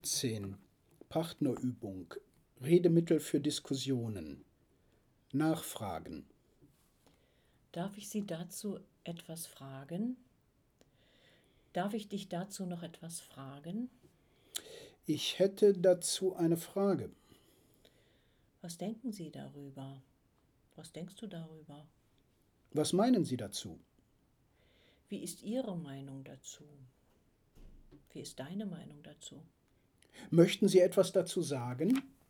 10. Partnerübung. Redemittel für Diskussionen. Nachfragen. Darf ich Sie dazu etwas fragen? Darf ich dich dazu noch etwas fragen? Ich hätte dazu eine Frage. Was denken Sie darüber? Was denkst du darüber? Was meinen Sie dazu? Wie ist Ihre Meinung dazu? Wie ist deine Meinung dazu? Möchten Sie etwas dazu sagen?